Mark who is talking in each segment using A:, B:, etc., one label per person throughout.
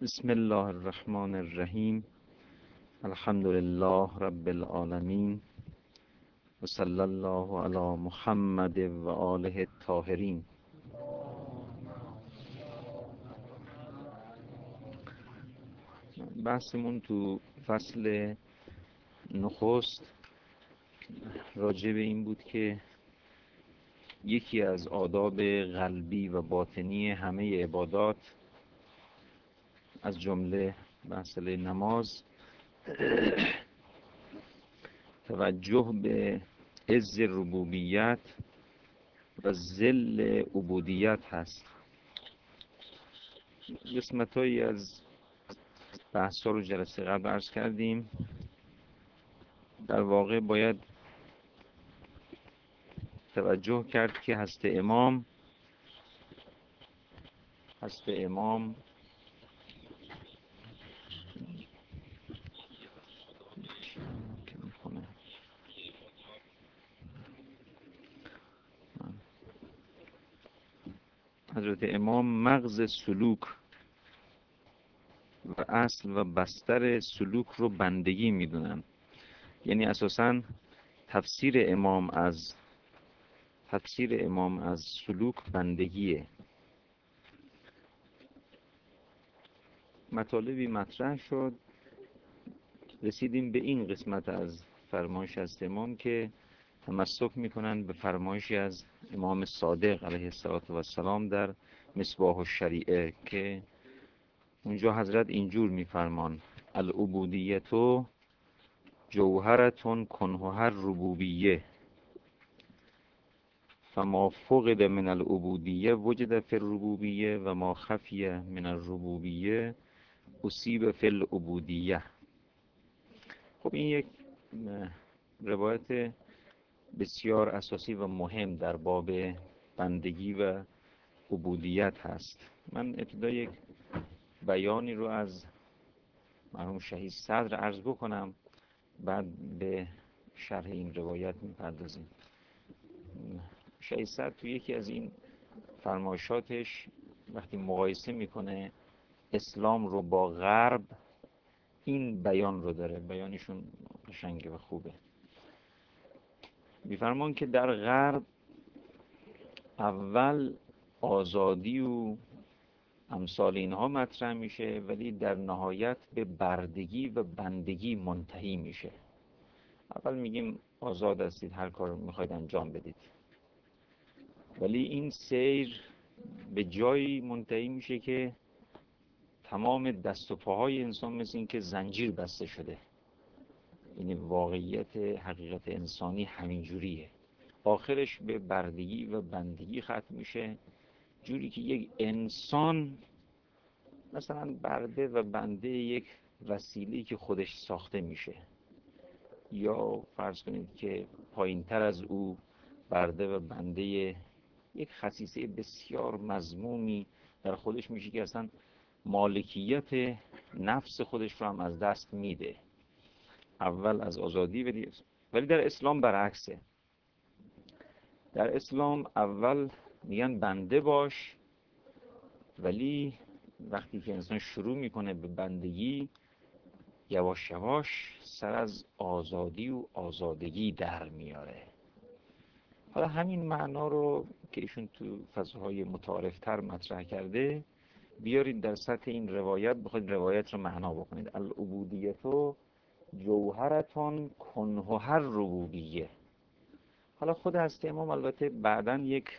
A: بسم الله الرحمن الرحیم. الحمد لله رب العالمین و صلی الله علی محمد و آله الطاهرین. بحثمون تو فصل نخست راجع به این بود که یکی از آداب قلبی و باطنی همه عبادات از جمله مسئله نماز توجه به عز ربوبیت و ذل عبودیت هست. قسمت‌هایی از بحث‌ها رو جلسه قبل عرض کردیم. در واقع باید توجه کرد که هست امام حضرت امام مغز سلوک و اصل و بستر سلوک رو بندگی میدونن. یعنی اساساً تفسیر امام از سلوک بندگیه. مطالبی مطرح شد، رسیدیم به این قسمت از فرمایش از امام که تمسک میکنن به فرمایشی از امام صادق علیه السلام در مصباح الشریعه که اونجا حضرت اینجور میفرمان: العبودیتو جوهرتون کنهها ربوبیه فما فقد من العبودیه وجد فی الربوبیه و ما خفی من الربوبیه اصیب فی العبودیه. خب این یک روایت بسیار اساسی و مهم در باب بندگی و عبودیت هست. من ابتدا یک بیانی رو از مرحوم شهید صدر عرض بکنم، بعد به شرح این روایت میپردازیم. شهید صدر تو یکی از این فرمایشاتش وقتی مقایسه میکنه اسلام رو با غرب این بیان رو داره. بیانشون قشنگه و خوبه. میفرمان که در غرب اول آزادی و امثال اینها مطرح میشه، ولی در نهایت به بردگی و بندگی منتهی میشه. اول میگیم آزاد هستید، هر کار رو میخواید انجام بدید، ولی این سیر به جایی منتهی میشه که تمام دست و پاهای انسان مثل این که زنجیر بسته شده. یعنی واقعیت حقیقت انسانی همینجوریه. آخرش به بردگی و بندگی ختم میشه، جوری که یک انسان مثلا برده و بنده یک وسیله‌ای که خودش ساخته میشه، یا فرض کنید که پایینتر از او برده و بنده یک خصیصه بسیار مذمومی در خودش میشه که اصلا مالکیت نفس خودش رو هم از دست میده. اول از آزادی، ولی در اسلام برعکسه. در اسلام اول میگن بنده باش، ولی وقتی که انسان شروع میکنه به بندگی، یواش یواش سر از آزادی و آزادگی در میاره. حالا همین معنا رو که ایشون تو فضاهای متعارفتر مطرح کرده بیارید در سطح این روایت، بخواید روایت رو معنا بکنید: العبودیتو جوهرتون کنهها ربوبیه. حالا خود هست امام البته بعداً یک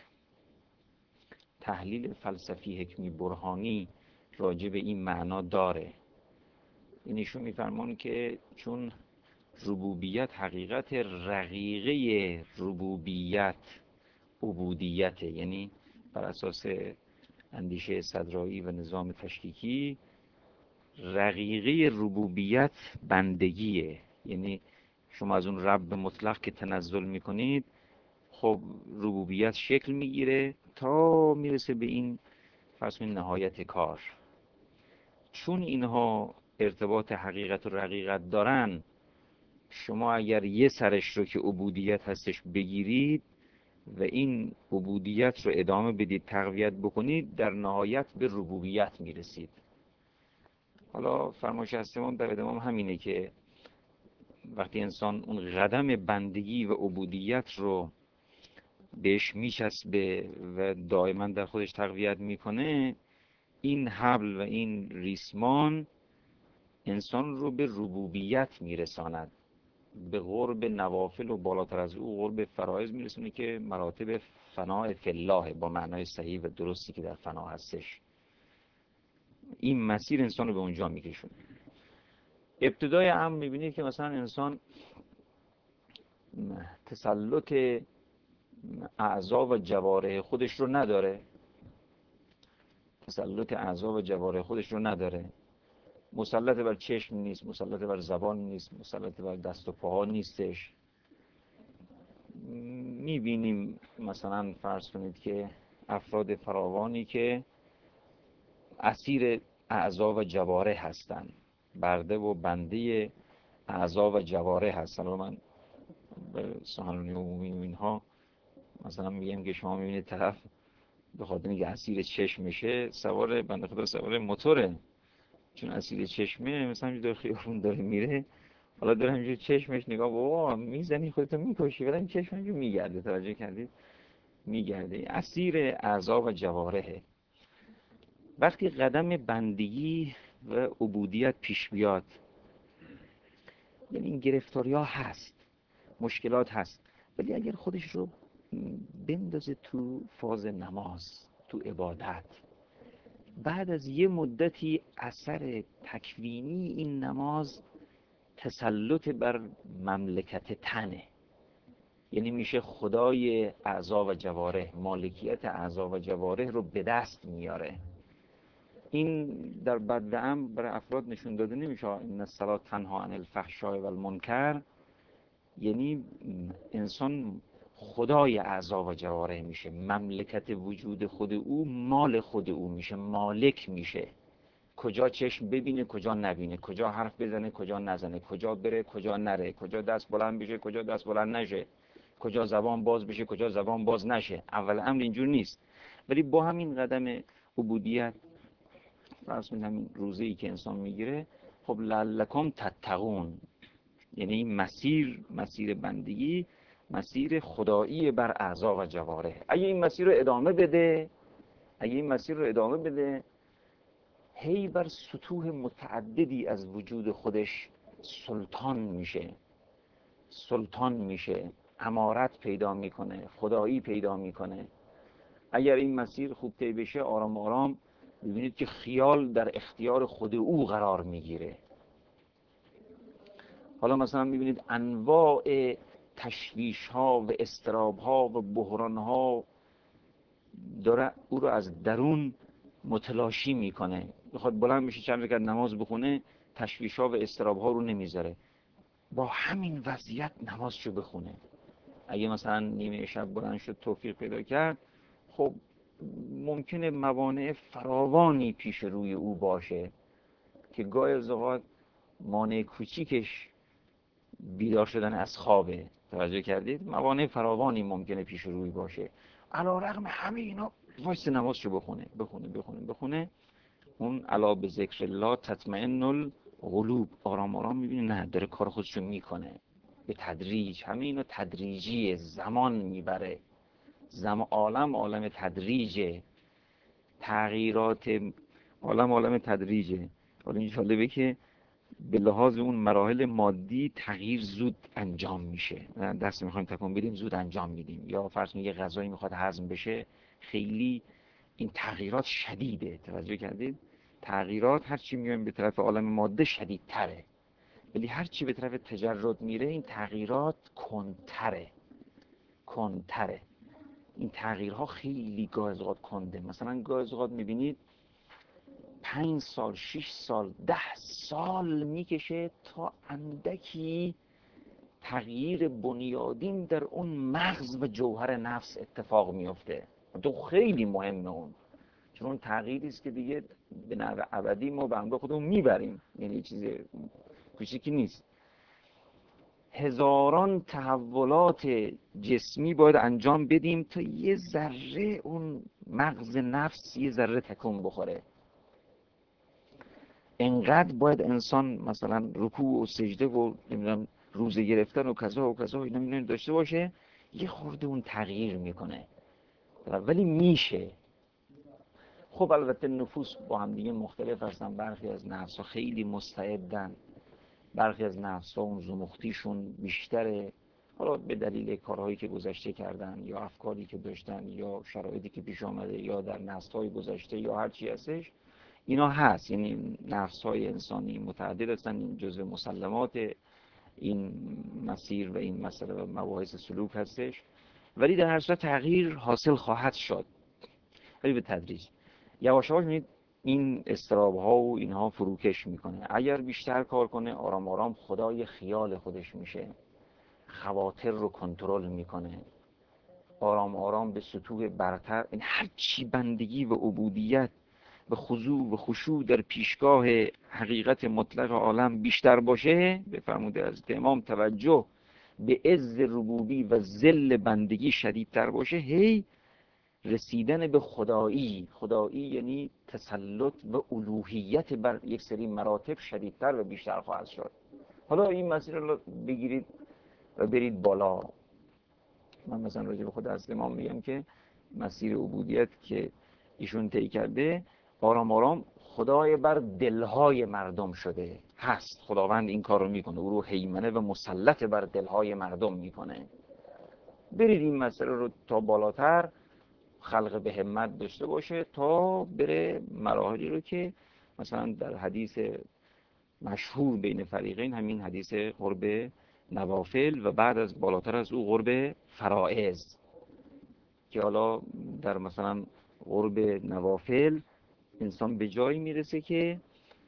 A: تحلیل فلسفی حکمی برهانی راجع به این معنا داره. این ایشون میفرمان که چون ربوبیت حقیقت رقیقه ربوبیت عبودیت، یعنی بر اساس اندیشه صدرایی و نظام تشکیکی رقیقه ربوبیت بندگیه. یعنی شما از اون رب مطلق که تنزل میکنید، خب ربوبیت شکل میگیره تا میرسه به این فرض کنید نهایت کار. چون اینها ارتباط حقیقت و رقیقت دارن، شما اگر یه سرش رو که عبودیت هستش بگیرید و این عبودیت رو ادامه بدید، تقویت بکنید، در نهایت به ربوبیت میرسید. حالا فرمایش هستمون در ادامه همینه که وقتی انسان اون قدم بندگی و عبودیت رو بهش میچسبه و دائما در خودش تقویت میکنه، این حبل و این ریسمان انسان رو به ربوبیت میرساند، به قرب نوافل و بالاتر از او قرب فرایض میرسونه که مراتب فناء فی الله با معنای صحیح و درستی که در فنا هستش. این مسیر انسان رو به اونجا میکشونه. ابتدای امر میبینید که مثلا انسان تسلط اعضا و جوارح خودش رو نداره، تسلط اعضا و جوارح خودش رو نداره، مسلط بر چشم نیست، مسلط بر زبان نیست، مسلط بر دست و پاها نیستش. میبینیم مثلا فرض کنید که افراد فراوانی که اسیر اعضا و جوارح هستن، برده و بنده اعضا و جوارح هستن. و من به سخنرانی عمومی و اینها مثلا میگم که شما میبینید طرف به خاطر اینکه اسیر چشمشه سوار بنده خدا سوار موتوره، چون اسیر چشمه مثلا اینجور خیابون داره میره، حالا داره همینجور چشمش نگاه، بابا میزنی خودتو میکشی، ولی این چشم همینجور میگرده. توجه کردید؟ میگرده، اسیر اعضا و جوارحه. وقتی قدم بندگی و عبودیت پیش بیاد، یعنی این گرفتاری ها هست، مشکلات هست، ولی اگر خودش رو بندازه تو فاز نماز، تو عبادت، بعد از یه مدتی اثر تکوینی این نماز تسلط بر مملکت تنه، یعنی میشه خدای اعضا و جوارح، مالکیت اعضا و جوارح رو به دست میاره. این در بدء امر برای افراد نشون داده نمیشه این الصلاة تنها عن الفحشاء و المنکر، یعنی انسان خدای اعضا و جوارح میشه، مملکت وجود خود او مال خود او میشه، مالک میشه، کجا چشم ببینه کجا نبینه، کجا حرف بزنه کجا نزنه، کجا بره کجا نره، کجا دست بلند بشه کجا دست بلند نشه، کجا زبان باز بشه کجا زبان باز نشه. اول امر اینجور نیست. ولی با همین قدم عبودیت، فرض کنید همین روزه‌ای که انسان میگیره، خب لعلکم تتقون، یعنی این مسیر بندگی، مسیر خدایی بر اعضا و جوارح. اگه این مسیر رو ادامه بده، هی بر سطوح متعددی از وجود خودش سلطان میشه، امارت پیدا میکنه، خدایی پیدا میکنه. اگر این مسیر خوب طی بشه، آرام آرام ببینید که خیال در اختیار خود او قرار میگیره. حالا مثلا میبینید انواع تشویش ها و استراب ها و بحران ها داره او رو از درون متلاشی میکنه. بخواد بلند بشه چند رکعت نماز بخونه، تشویش ها و استراب ها رو نمیذاره، با همین وضعیت نمازشو بخونه. اگه مثلا نیمه شب بلند شد توفیق پیدا کرد، خب ممکنه موانع فراوانی پیش روی او باشه که گاهی از اوقات مانع کوچیکش بیدار شدن از خوابه. توجه کردید؟ موانع فراوانی ممکنه پیش روی باشه، علی‌رغم همه اینا وایس نمازشو بخونه. اون الا به ذکر الله تطمئن القلوب، آرام آرام میبینه نه داره کار خودشو میکنه به تدریج. همه اینا تدریجیه، زمان میبره. عالم تدریجه، تغییرات عالم تدریجه. حالا این جالبه که به لحاظ اون مراحل مادی تغییر زود انجام میشه، دست میخوایم تکون بدیم زود انجام میدیم، یا فرض کنید یه غذایی میخواد هضم بشه، خیلی این تغییرات شدیده. توجه کردید؟ تغییرات هرچی میایم به طرف عالم ماده شدیدتره، ولی هرچی به طرف تجرد میره این تغییرات کنتره. این تغییرها خیلی گاه از اوقات کنده. مثلا گاه از اوقات میبینید 5 سال 6 سال 10 سال میکشه تا اندکی تغییر بنیادین در اون مغز و جوهر نفس اتفاق میفته. تو خیلی مهمه اون، چون اون تغییری است که دیگه به نحو ابدی ما به همراه خودمون میبریم، یعنی چیز کوچیکی نیست. هزاران تحولات جسمی باید انجام بدیم تا یه ذره اون مغز نفس یه ذره تکون بخوره. انقدر باید انسان مثلا رکوع و سجده و نمیدونم روزه گرفتن و کذا و کذا اینا داشته باشه، یه خورده اون تغییر میکنه، ولی میشه. خب البته نفوس با هم دیگه مختلف هستن، برخی از نفس‌ها خیلی مستعدن، برخی از نفس‌ها اون زمختیشون بیشتره، حالا به دلیل کارهایی که گذشته کردن یا افکاری که داشتن یا شرایطی که پیش آمده یا در نسل‌های گذشته یا هر چی هستش، اینا هست. یعنی نفس‌های انسانی متعدد هستن، این جزء مسلمات این مسیر و این مسئله و مباحث سلوک هستش، ولی در هر صورت تغییر حاصل خواهد شد، ولی به تدریج. یواش یواش می‌بینید این اضطراب‌ها و اینها فروکش میکنه. اگر بیشتر کار کنه، آرام آرام خدای خیال خودش میشه، خواطر رو کنترل میکنه، آرام آرام به سطوح برتر، این هر چی بندگی و عبودیت به خضوع و خشوع در پیشگاه حقیقت مطلق عالم بیشتر باشه، بفرموده از امام توجه به عز ربوبی و ذل بندگی شدیدتر باشه، هی رسیدن به خدایی. خدایی یعنی تسلط و الوهیت بر یک سری مراتب شدیدتر و بیشتر خواهد شد. حالا این مسیر رو بگیرید و برید بالا. من مثلا راجع به خود از امام میگم که مسیر عبودیت که ایشون طی کرده، آرام آرام خدای بر دلهای مردم شده هست. خداوند این کار رو میکنه، او رو هیمنه و مسلط بر دلهای مردم میکنه. برید این مسیر رو تا بالاتر، خلق به همت داشته باشه تا بره مراحلی رو که مثلا در حدیث مشهور بین فریقین، همین حدیث قرب نوافل و بعد از بالاتر از او قرب فرائض، که حالا در مثلا قرب نوافل انسان به جایی میرسه که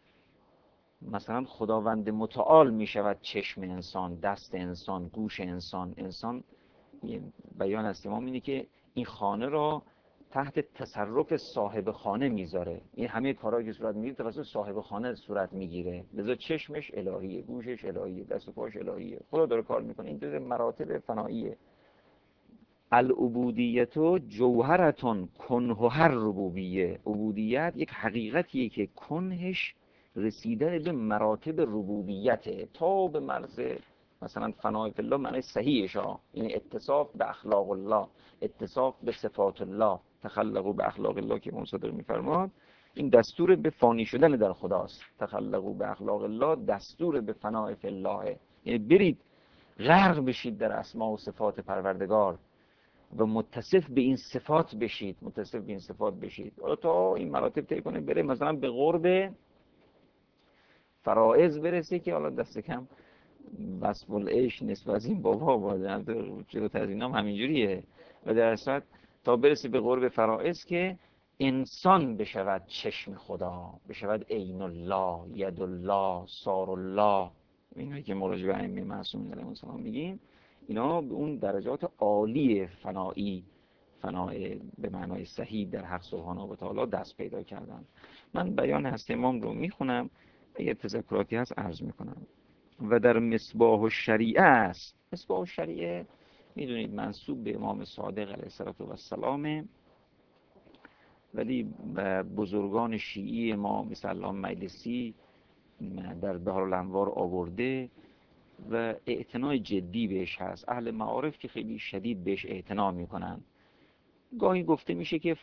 A: مثلا خداوند متعال میشود چشم انسان، دست انسان، گوش انسان. انسان بیان از امام اینه که این خانه را تحت تصرف صاحب خانه میذاره، این همه کارهایی که صورت میگیره توسط صاحب خانه صورت میگیره، لذا چشمش الهیه، گوشش الهیه، دست و پاش الهیه، خدا داره کار میکنه. این جزء مراتب فناییه. العبودیت جوهرتون کنه ربوبیه. عبودیت یک حقیقتیه که کنهش رسیدن به مراتب ربوبیته، تا به مرز مثلا فنای فی الله معنی صحیحش ها، یعنی اتصاف به اخلاق الله، اتصاف به صفات الله، تخلقوا به اخلاق الله که امام صادق میفرماد. این دستور به فانی شدن در خداست. تخلقوا به اخلاق الله دستور به فنای فی الله، یعنی برید غرق بشید در اسما و صفات پروردگار و متصف به این صفات بشید، متصف به این صفات بشید. حالا تا این مراتب طی کنه، بره مثلا به قرب فرائض برسه که حالا دست کم وصف العیش نسبت از این بابا باید جلوتر از این هم همینجوریه، و در اصل تا برسه به قرب فرائض که انسان بشود چشم خدا، بشود عین الله، ید الله، سار الله، اینایی که مراجعه به ائمه معصومین علیهم السلام میگیم، اینا به اون درجات عالی فنایی، فنای به معنای صحیح در حق سبحانه و تعالی دست پیدا کردن. من بیان هست امام رو میخونم، اگر تذکراتی هست عرض میکنم. و در مصباح الشریعه است. مصباح الشریعه میدونید منسوب به امام صادق علیه السلام، ولی بزرگان شیعی ما مثل علامه مجلسی در بهارالانوار آورده و اعتنای جدی بهش هست. اهل معارف که خیلی شدید بهش اعتنا میکنن. گاهی گفته میشه که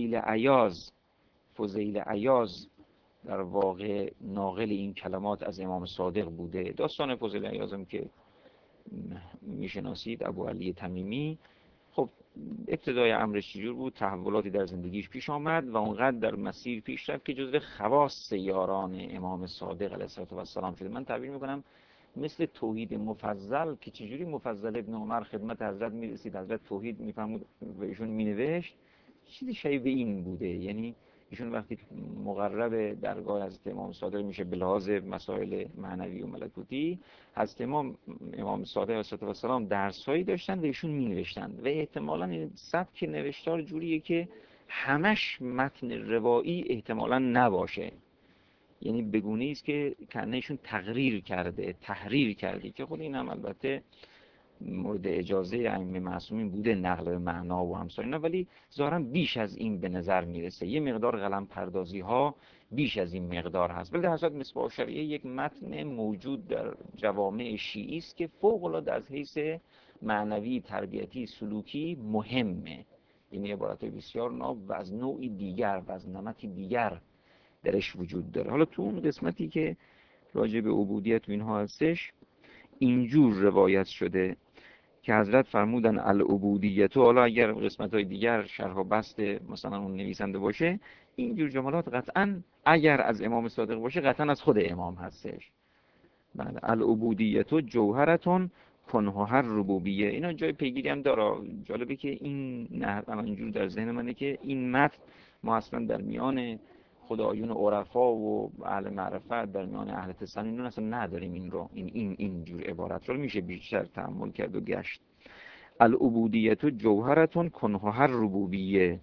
A: فضیل عیاض در واقع ناقل این کلمات از امام صادق بوده. داستان فضیل عیاض هم که میشناسید، ابو علی تمیمی، خب ابتدای امرش چجور بود، تحولاتی در زندگیش پیش آمد و اونقدر در مسیر پیش رفت که جزو خواص یاران امام صادق علیه السلام شده. من تعبیر میکنم مثل توحید مفضل که چجوری مفضل ابن عمر خدمت حضرت میرسید، حضرت توحید میفهمود و ایشون مینوشت، چیزی شبیه این بوده. یعنی ایشون وقتی مقرب درگاه حضرت امام صادق میشه به لحاظ مسائل معنوی و ملکوتی، حضرت امام صادق علیه السلام درسایی داشتن و ایشون مینوشتن و احتمالاً سبک نوشتار جوریه که همش متن روایی احتمالاً نباشه، یعنی بگونه است که کنهشون تحریر کرده، که خود این هم البته مورد اجازه ائمه معصومین بوده، نقل به معنا و امثال اینا، ولی ظاهرا بیش از این به نظر میرسه. یه مقدار قلم پردازی ها بیش از این مقدار هست. ولی در حقیقت مصباح الشریعه یک متن موجود در جوامع شیعی است که فوق العاده از حیث معنوی، تربیتی، سلوکی مهمه. این عبارت بسیار ناب و از نوعی دیگر و از نمطی دیگر درش وجود داره. حالا تو اون قسمتی که راجع به عبودیت و اینها هستش، اینجور روایت شده که حضرت فرمودن العبودیت، حالا اگر قسمت های دیگر شرح و بسط مثلا اون نویسنده باشه، اینجور جملات قطعا اگر از امام صادق باشه قطعا از خود امام هستش. بعد العبودیت جوهرتون کنها ربوبیه، اینا جای پیگیری هم داره. جالبه که این نه اینجور در ذهن منه که این متن ما اصلا در میان خدایون عرفا و اهل معرفت، در میان اهل تصنین اصلا نداریم این رو، اینجور عبارت رو میشه بیشتر تأمل کرد و گشت. العبودیت جوهرتون کنها ربوبیه.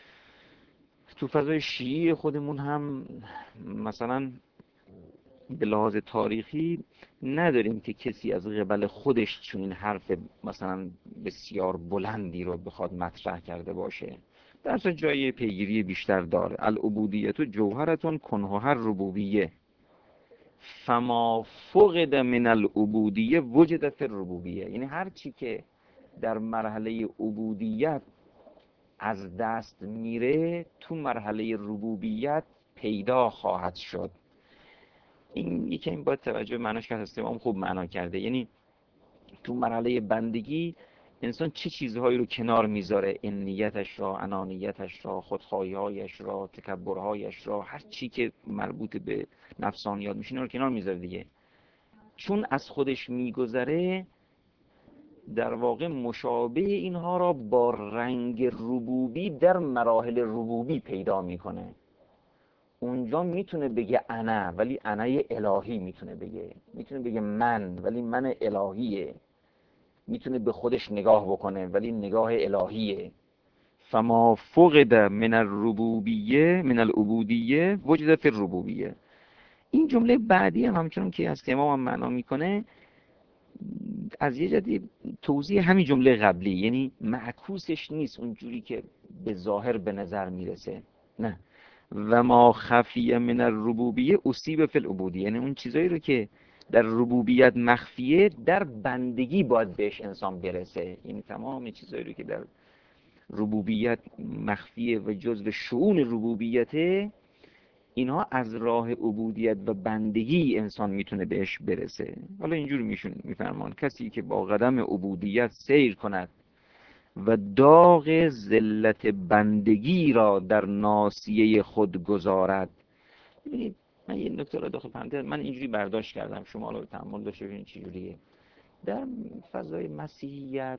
A: تو فضای شیعی خودمون هم مثلا به لحاظ تاریخی نداریم که کسی از قبل خودش چون این حرف مثلا بسیار بلندی رو بخواد مطرح کرده باشه. در جای پیگیری بیشتر داره. العبودیت جوهرتون کنها ربوبیه، فما فقد من العبودیه وجد فی الربوبیه. یعنی هر چی که در مرحله عبودیت از دست میره تو مرحله ربوبیت پیدا خواهد شد. این یکی این باید توجه معناش کرد، استمام خوب معنا کرده. یعنی تو مرحله بندگی انسان چه چیزهایی رو کنار میذاره، انیتش را، انانیتش را، خودخواهی‌هایش را، تکبرهایش را، هر چی که مربوط به نفسانیات میشه اینا رو کنار میذاره دیگه. چون از خودش میگذره در واقع مشابه اینها را با رنگ ربوبی در مراحل ربوبی پیدا میکنه. اونجا میتونه بگه انا، ولی انای الهی میتونه بگه من، ولی من الهیه. میتونه به خودش نگاه بکنه ولی نگاه الهیه. فما فقد من الربوبیه من العبودیه وجد فی الربوبیه. این جمله بعدی هم همچنان که از امام هم معنا میکنه از یه جدی توضیح همین جمله قبلی، یعنی معکوسش نیست اونجوری که به ظاهر به نظر میرسه، نه. و ما خفیه من الربوبیه اصیب فی العبودیه، یعنی اون چیزایی رو که در ربوبیت مخفیه در بندگی باید بهش انسان برسه. یعنی تمام چیزایی رو که در ربوبیت مخفیه و جزء شؤون ربوبیته، اینها از راه عبودیت و بندگی انسان میتونه بهش برسه. حالا اینجور میفرمان کسی که با قدم عبودیت سیر کند و داغ ذلت بندگی را در ناصیه خود گذارد. ببینید من یه نکته رو داخل فهمید، من اینجوری برداشت کردم، شما رو تأمل داشته ببینید چجوریه. در فضای مسیحیت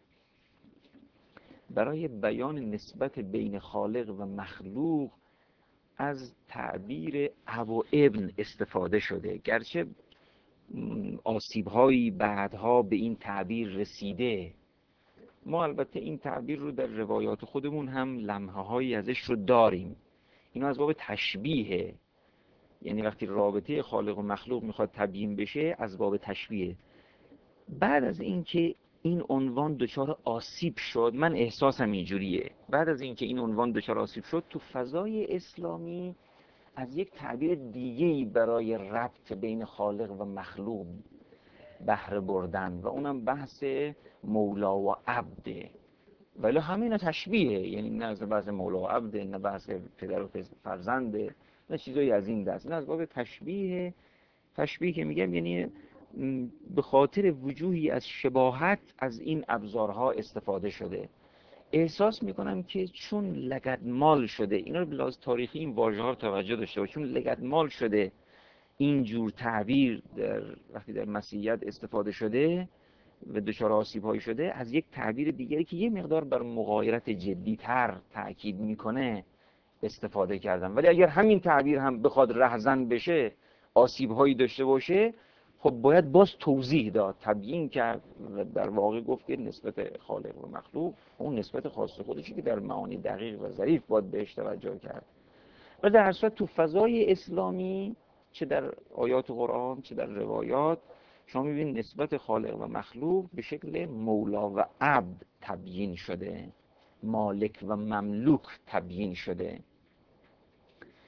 A: برای بیان نسبت بین خالق و مخلوق از تعبیر اب و ابن استفاده شده، گرچه آسیب‌هایی بعدها به این تعبیر رسیده. ما البته این تعبیر رو در روایات خودمون هم لمحه‌هایی ازش رو داریم. اینو از باب تشبیه، یعنی وقتی رابطه خالق و مخلوق میخواد تبیین بشه از باب تشبیه. بعد از اینکه این عنوان دچار آسیب شد، من احساسم اینجوریه، بعد از اینکه این عنوان دچار آسیب شد تو فضای اسلامی از یک تعبیر دیگه‌ای برای ربط بین خالق و مخلوق بهره بردن و اونم بحث مولا و عبده. ولی همین تشبیه، یعنی نه از بحث مولا و عبده، نه بحث پدر و فرزنده، نه چیزایی از این دست، نه از باب تشبیه. تشبیه که میگم یعنی به خاطر وجوهی از شباهت از این ابزارها استفاده شده. احساس میکنم که چون لگدمال شده، اینا رو به لحاظ تاریخی این واژه‌ها رو توجه داشته باشه، چون لگدمال شده این جور تعبیر وقتی در مسیحیت استفاده شده و دچار آسیب‌هایی شده، از یک تعبیر دیگری که یه مقدار بر مغایرت جدی‌تر تأکید میکنه استفاده کردن. ولی اگر همین تعبیر هم بخواد رهزن بشه، آسیب‌هایی داشته باشه، خب باید باز توضیح داد، تبیین کرد و در واقع گفت که نسبت خالق و مخلوق اون نسبت خاص خودشی که در معانی دقیق و ظریف باید بهش توجه کرد. و در هر صورت تو فضای اسلامی چه در آیات قرآن چه در روایات شما میبینید نسبت خالق و مخلوق به شکل مولا و عبد تبیین شده، مالک و مملوک تبیین شده.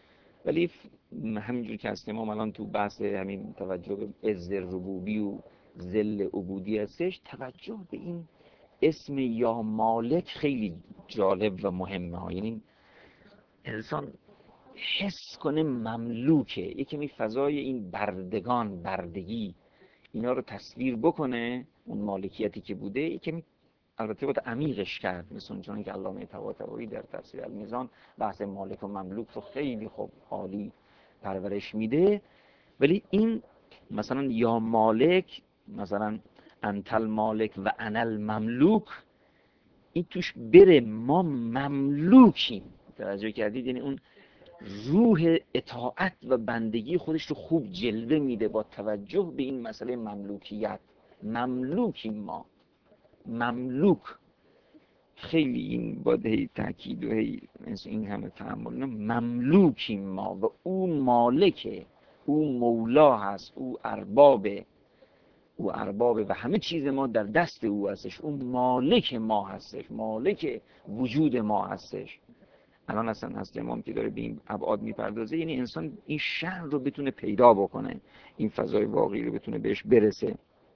A: ولی همینجور که هستیم ما الان تو بحث همین توجه به عز ربوبی و ذل عبودی هستش، توجه به این اسم یا مالک خیلی جالب و مهمه ها. یعنی انسان حس کنه مملوکه، یکی فضای این بردگان، بردگی، اینا رو تصویر بکنه، اون مالکیتی که بوده. یکی البته باید عمیقش کرد، مثل چون که علامه طباطبایی در تفسیر المیزان بحث مالک و مملوک رو خیلی خوب عالی پرورش میده. ولی این مثلا یا مالک، مثلا انت المالک و انا المملوک، این توش بره ما مملوکیم. توجه کردید؟ یعنی اون روح اطاعت و بندگی خودش رو خوب جلوه میده با توجه به این مسئله مملوکیت. مملوکیم ما، مملوک. خیلی این باید تاکید و این همه تحمل، مملوکیم ما و او مالکه، او مولا هست، او اربابه، او اربابه و همه چیز ما در دست او هستش. او مالک ما هستش، مالک وجود ما هستش. الان اصلا هست امام که داره به این ابعاد میپردازه، یعنی انسان این شأن رو بتونه پیدا بکنه، این فضای واقعی رو بتونه بهش برسه.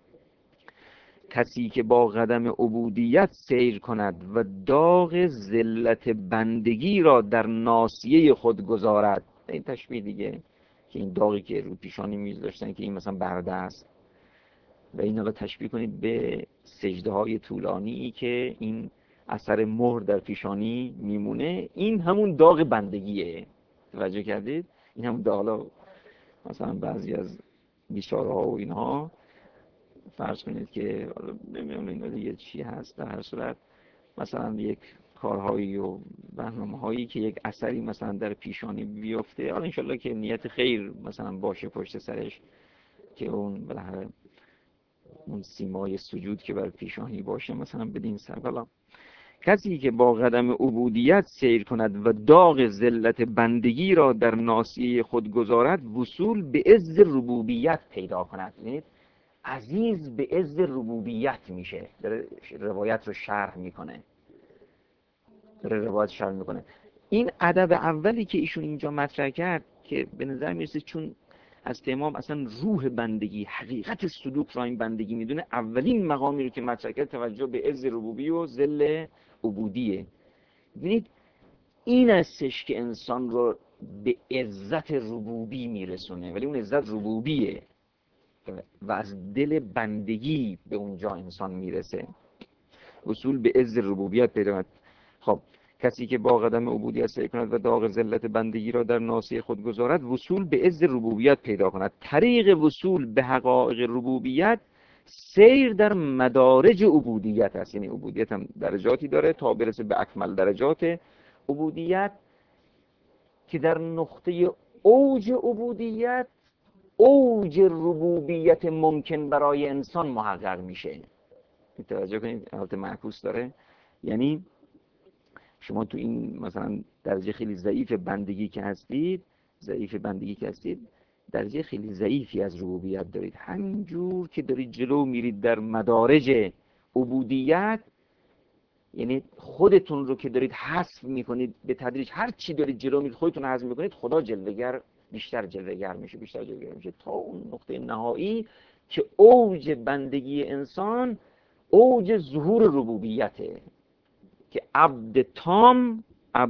A: کسی که با قدم عبودیت سیر کند و داغ ذلت بندگی را در ناصیه خود گذارد. این تشبیه دیگه که این داغی که رو پیشانی میذاشتن که این مثلا برده است، و این رو تشبیه کنید به سجده های طولانی که این اثر مهر در پیشانی میمونه. این همون داغ بندگیه. توجه کردید؟ این همون داغ. مثلا بعضی از بیچاره ها و اینها فرض کنید که نمیدونم این دیگه چی هست، در هر صورت مثلا یک کارهایی و برنامه‌هایی که یک اثری مثلا در پیشانی بیفته، حالا انشالله که نیت خیر مثلا باشه پشت سرش، که اون بالاخره اون سیمای سجود که بر پیشانی باشه مثلا بدین سر. کسی که با قدم عبودیت سیر کند و داغ ذلت بندگی را در ناصیه خود گذارد، وصول به عز ربوبیت پیدا کند. یعنی عزیز به عز ربوبیت میشه. داره روایت رو شرح میکنه، این ادب اولی که ایشون اینجا مطرح کرد که به نظر میرسه چون از امام اصلا روح بندگی، حقیقت سلوک را این بندگی میدونه، اولین مقامی رو که مطرح کرد توجه به عز ربوبی و ذل عبودیه. ببینید این استش که انسان رو به عزت ربوبی میرسونه، ولی اون عزت ربوبیه و از دل بندگی به اونجا انسان میرسه. وصول به عز ربوبیت پیدا کند. خب کسی که با قدم عبودیت سیر کند و داغ ذلت بندگی را در ناصیه خود گذارد، وصول به عز ربوبیت پیدا کند. طریق وصول به حقایق ربوبیت سیر در مدارج عبودیت است. یعنی عبودیت هم درجاتی داره تا برسه به اکمل درجات عبودیت، که در نقطه اوج عبودیت اوج ربوبیت ممکن برای انسان محقق میشه. توجه کنید، حالت معکوس داره. یعنی شما تو این مثلا درجه خیلی ضعیف بندگی که هستید، درجه خیلی ضعیفی از ربوبیت دارید. همینجور که دارید جلو میرید در مدارج عبودیت، یعنی خودتون رو که دارید حذف میکنید به تدریج، هر چی دارید جلو میرید خودتون حذف میکنید، خدا بیشتر جلوگر میشه تا اون نقطه نهایی که اوج بندگی انسان اوج ظهور ربوبیته، که عبد تام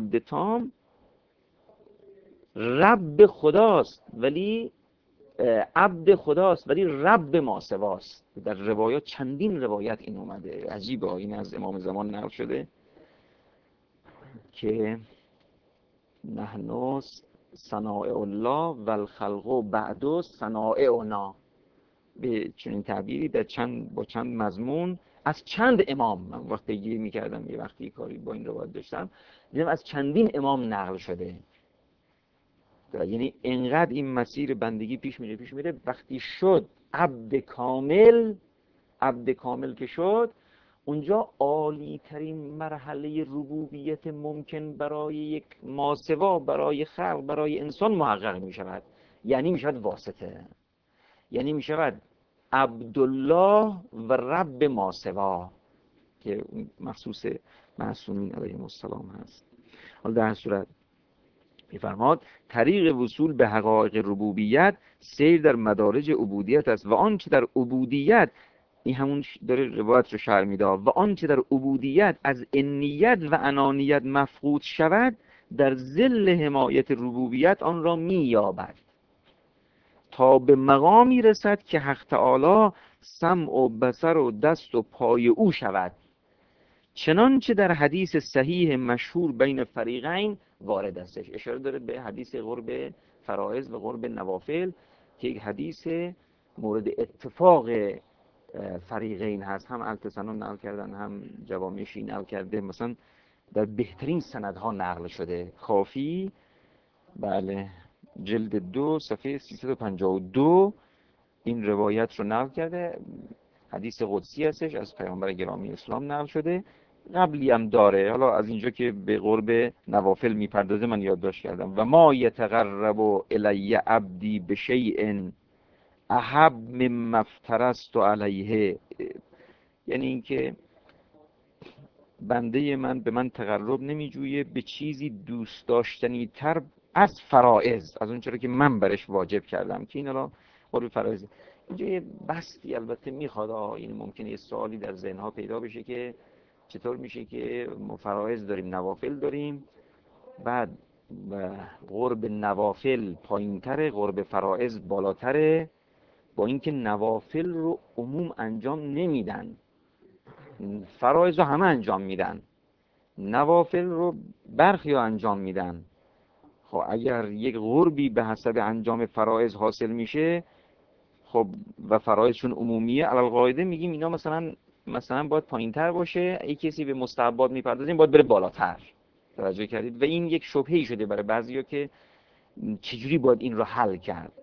A: رب خداست، ولی رب ما سواست. در روایات چندین روایت این اومده، عجیبه. این از امام زمان نقل شده که نحن صنائع الله و الخلق بعد صنائعنا، به چنین تعبیری با چند مضمون از چند امام. من وقتی گیری میکردم یه وقتی کاری با این روایت داشتم، دیدم از چندین امام نقل شده. یعنی انقدر این مسیر بندگی پیش میره وقتی شد عبد کامل که شد، اونجا عالی ترین مرحله ربوبیت ممکن برای یک ماسوا، برای خلق، برای انسان محقق می شود. یعنی می شود واسطه، یعنی می شود عبدالله و رب ماسوا، که مخصوص معصومین علیهم السلام هست. حالا در صورت می‌فرماد طریق وصول به حقایق ربوبیت سیر در مدارج عبودیت است و آنچه در عبودیت، این همون داره روایت رو شرح میده، و آنچه در عبودیت از انیت و انانیت مفقود شود در ظل حمایت ربوبیت آن را مییابد تا به مقامی رسد که حق تعالی سمع و بصر و دست و پای او شود، چنانچه در حدیث صحیح مشهور بین فریقین وارد استش. اشاره داره به حدیث قرب فرائض و قرب نوافل که یک حدیث مورد اتفاق فریقین هست، هم التسنن نقل کردن هم جوامع شیعی نقل کرده، مثلا در بهترین سندها نقل شده. کافی بله جلد 2 صفحه 352 این روایت رو نقل کرده، حدیث قدسی هستش، از پیامبر گرامی اسلام نقل شده. قبلی هم داره، حالا از اینجا که به قرب نوافل میپردازه من یادداشت کردم. و ما یتقرب الی عبدی بشیء احب مما افترضت علیه، یعنی اینکه بنده من به من تقرب نمیجویه به چیزی دوست داشتنی تر از فرائض، از اون چرا که من برش واجب کردم، که این الان قرب فرائض. اینجا یه بستی البته میخواد، این ممکنه یه سوالی در ذهنها پیدا بشه که چطور میشه که ما فرائض داریم نوافل داریم، بعد قرب نوافل پایینتره قرب فرائض بالاتره، با اینکه نوافل رو عموم انجام نمیدن، فرائض رو همه انجام میدن، نوافل رو برخی ها انجام میدن. خب اگر یک قربی به حسب انجام فرائض حاصل میشه، خب و فرائضشون عمومیه، علی القاعده میگیم اینا مثلا باید پایینتر باشه، ای کسی به مستحبات میپردازه باید بره بالاتر. توجه کردید؟ و این یک شبهه‌ای شده برای بعضیا که چجوری باید این رو حل کرد،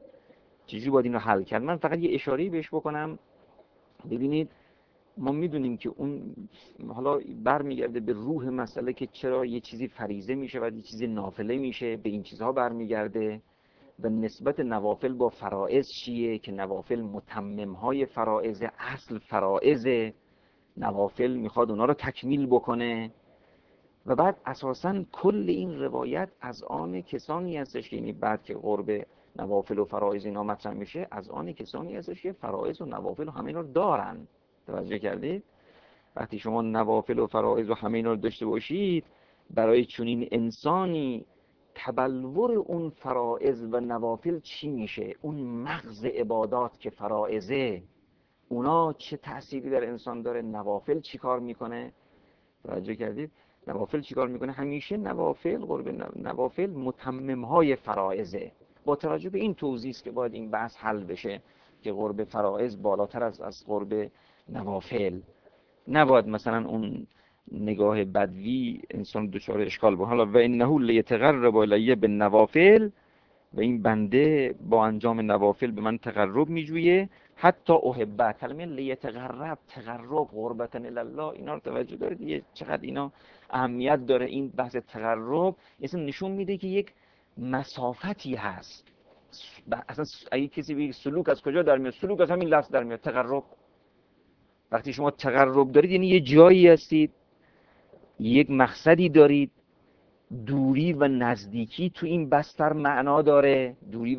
A: من فقط یه اشاره‌ای بهش بکنم. ببینید ما میدونیم که اون حالا برمیگرده به روح مسئله که چرا یه چیزی فریضه میشه و یه چیزی نافله میشه، به این چیزها برمیگرده. و نسبت نوافل با فرائض چیه که نوافل متممهای فرائض، اصل فرائض، نوافل میخواد اونا رو تکمیل بکنه. و بعد اساساً کل این روایت از آن کسانی هستش، یعنی بعد که قرب نوافل و فرائض اینا مطرح میشه، از آن کسانی هستش که فرائض و نوافل و همه اینا رو دارن. توجه کردید؟ وقتی شما نوافل و فرائض و همه اینا رو داشته باشید، برای چنین انسانی تبلور اون فرائض و نوافل چی میشه؟ اون مغز عبادات که فرائضه، اونا چه تأثیری در انسان داره؟ نوافل چی کار میکنه؟ توجه کردید؟ نوافل چی کار میکنه؟ همیشه نوافل قرب نوافل متممهای فرائضه. با توجه به این توضیح است که باید این بحث حل بشه که قرب فرائض بالاتر از قرب نوافل. نباید مثلا اون نگاه بدوی انسان دچار اشکال بود. حالا و انه لیتقرب الی بالنوافل، و این بنده با انجام نوافل به من تقرب میجویه، حتی احبه. کلمه لیتقرب، تقرب، قربتن الله، اینا رو توجه دارید چقدر اینا اهمیت داره؟ این بحث تقرب اصلا نشون میده که یک مسافتی هست. اصلا اگه کسی بگه سلوک از کجا در میاد، سلوک از همین لفظ در میاد، تقرب. وقتی شما تقرب دارید یعنی یه جایی هستید، یک مقصدی دارید. دوری و نزدیکی تو این بستر معنا داره،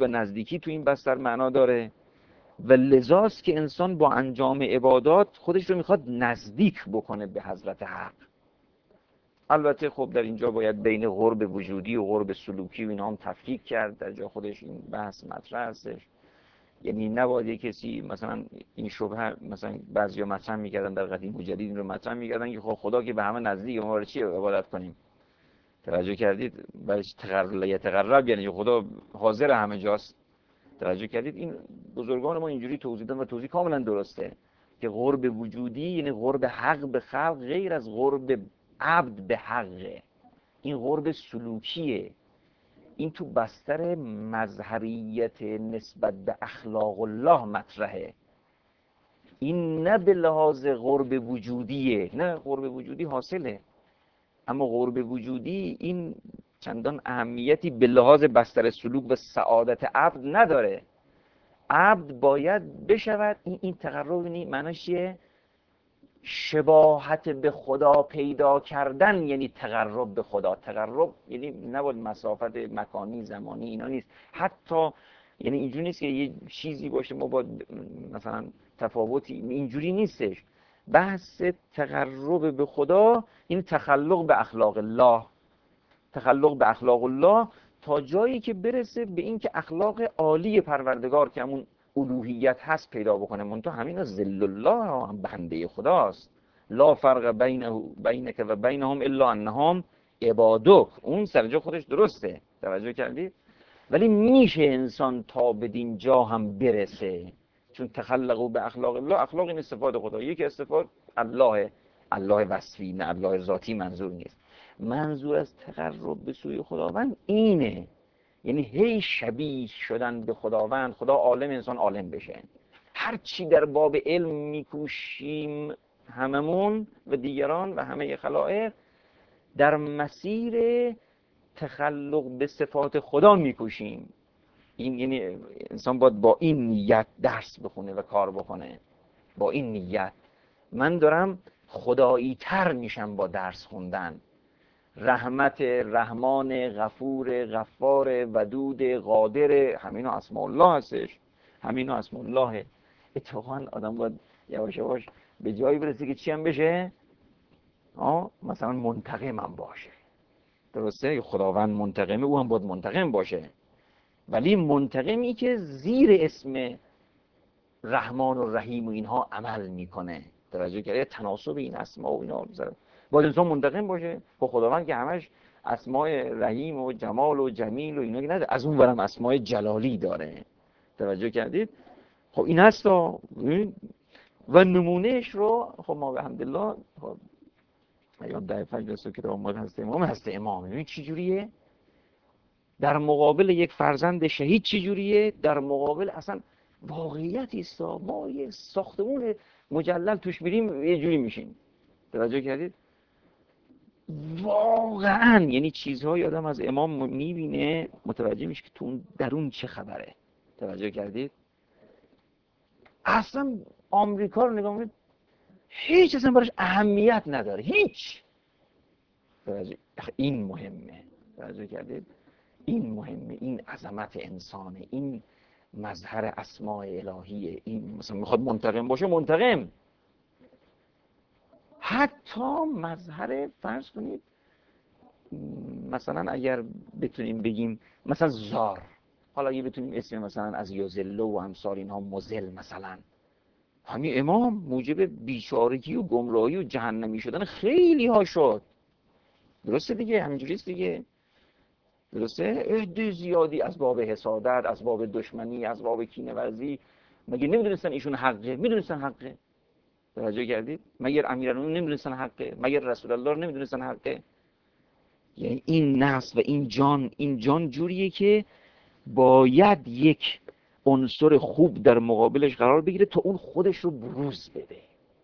A: و لذاست که انسان با انجام عبادات خودش رو میخواد نزدیک بکنه به حضرت حق. البته خب در اینجا باید بین قرب وجودی و قرب سلوکی و اینا هم تفکیک کرد، در جا خودش این بحث مطرح هستش. یعنی نباید کسی مثلا این شبهه مثلا بعضیا مطرح میکردن در قدیم و جدید، این رو مطرح میکردن که خب خدا که به همه نزدیک، ما رو چی عبادت کنیم؟ توجه کردید؟ برش تقرب یعنی خدا حاضر همه جاست. توجه کردید؟ این بزرگان ما اینجوری توضیح دادن و توضیح کاملا درسته که قرب وجودی یعنی قرب حق به خلق غیر از قرب عبد به حقه. این قرب سلوکیه، این تو بستر مظهریت نسبت به اخلاق الله مطرحه. این نه به لحاظ قرب وجودیه، نه قرب وجودی حاصله، اما قرب وجودی این چندان اهمیتی به لحاظ بستر سلوک و سعادت عبد نداره. عبد باید بشود این تقرب معناش چیه؟ شباهت به خدا پیدا کردن یعنی تقرب به خدا. تقرب یعنی نباید مسافت مکانی زمانی اینا نیست، حتی یعنی اینجوری نیست که یه چیزی باشه ما با مثلا تفاوتی، اینجوری نیستش. بحث تقرب به خدا این تخلق به اخلاق الله، تخلق به اخلاق الله تا جایی که برسه به این که اخلاق عالی پروردگار که همون الوهیت هست پیدا بکنه. منتها همین ذل الله، هم بنده خداست. لا فرق بینک و بینهم الا انهم عبادک. اون سرجا خودش درسته، توجه کردید؟ ولی میشه انسان تا بدین جا هم برسه، چون تخلقوا به اخلاق الله، اخلاق این صفات خدا. یکی از صفات الله، الله وصفی نه الله ذاتی منظور نیست. منظور از تقرب به سوی خداوند اینه، یعنی هی شبیه شدن به خداوند. خدا عالم، انسان عالم بشه. هر چی در باب علم میکوشیم هممون و دیگران و همه خلائق در مسیر تخلق به صفات خدا میکوشیم. این یعنی انسان باید با این نیت درس بخونه و کار بکنه. با این نیت من دارم خدایی تر میشم با درس خوندن. رحمت، رحمان، غفور، غفار، ودود، قادر، همینا اسماء الله هستش، همینا اسماء الله. اتفاقا آدم باید یواش یواش به جایی برسه که چی هم بشه؟ مثلا منتقم هم باشه. درسته؟ خداوند منتقمه، او هم باید منتقم باشه، ولی منتقمی که زیر اسم رحمان و رحیم و اینها عمل میکنه. توجه کردید؟ تناسب این اسما و اینا باید انسان منتقم باشه. خب خداوند که همش اسماء رحیم و جمال و جمیل و اینا که نداره، از اون ورم اسماء جلالی داره. توجه کردید؟ خب این هستا و نمونهش رو خب ما به الحمدلله خب ایام ده فجر است که امام هست امام. ببین چه جوریه در مقابل یک فرزند شهید، چه جوریه در مقابل اصلا واقعیتی است. ما یه ساختمون مجلل توش میریم یه جوری میشیم. توجه کردید؟ واقعا یعنی چیزهای آدم از امام میبینه متوجه میشه که تو درون چه خبره. توجه کردید؟ اصلا آمریکا رو نگاه کنید، هیچ اصلا براش اهمیت نداره، هیچ. توجه این مهمه. توجه کردید؟ این مهمه، این عظمت انسانه، این مظهر اسماء الهیه. این مثلا میخواد منتقم باشه، منتقم. حتی مظهر فرض کنید مثلا اگر بتونیم بگیم مثلا زار، حالا اگه بتونیم اسم مثلا از یوزلو و امثال اینها مزل، مثلا همین امام موجب بیچارگی و گمراهی و جهنمی شدن خیلی ها شد. درسته دیگه؟ همینجوریست دیگه. درسته؟ عده زیادی از باب حسادت، از باب دشمنی، از باب کینه ورزی، مگه نمیدونستن ایشون حقه؟ میدونستن حقه. توجه کردید؟ مگر امیرالمومنین نمیدونستن حقه؟ مگر رسول الله رو نمیدونستن حقه؟ یعنی این نفس و این جان جوریه که باید یک عنصر خوب در مقابلش قرار بگیره تا اون خودش رو بروز بده.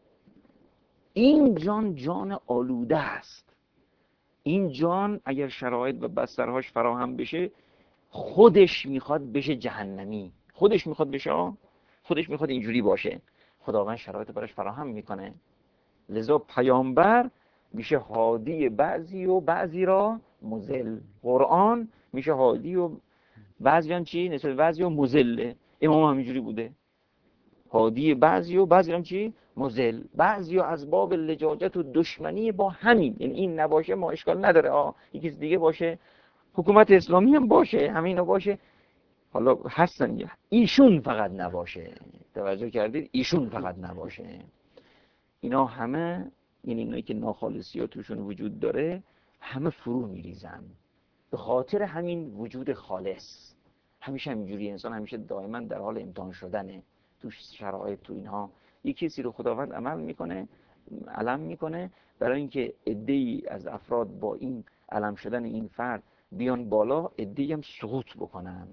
A: این جان آلوده است. این جان اگر شرایط و بسترهاش فراهم بشه خودش میخواد بشه جهنمی، خودش میخواد بشه، خودش میخواد اینجوری باشه. خداوند شرایط براش فراهم میکنه. لذا پیامبر میشه هادی بعضی و بعضی را مضل. قرآن میشه هادی و بعضی هم چی؟ نسبت بعضی و مضله. امام همینجوری بوده، هادی بعضی و بعضی هم چی؟ مضل. بعضی از باب لجاجت و دشمنی با همین، یعنی این نباشه ما اشکال نداره، یکی دیگه باشه، حکومت اسلامی هم باشه، همینا باشه، حالا هستن، ایشون فقط نباشه. توجه کردید؟ ایشون فقط نباشه. اینا همه، یعنی اینایی که ناخالصی ها توشون وجود داره همه فرو میریزن به خاطر همین وجود خالص. همیشه همینجوری انسان همیشه دائما در حال امتحان شدنه تو شرایط، تو اینها. یک کسی رو خداوند عمل میکنه، علم میکنه برای اینکه عده‌ای از افراد با این علم شدن این فرد بیان بالا، عده‌ای هم سقوط بکنن.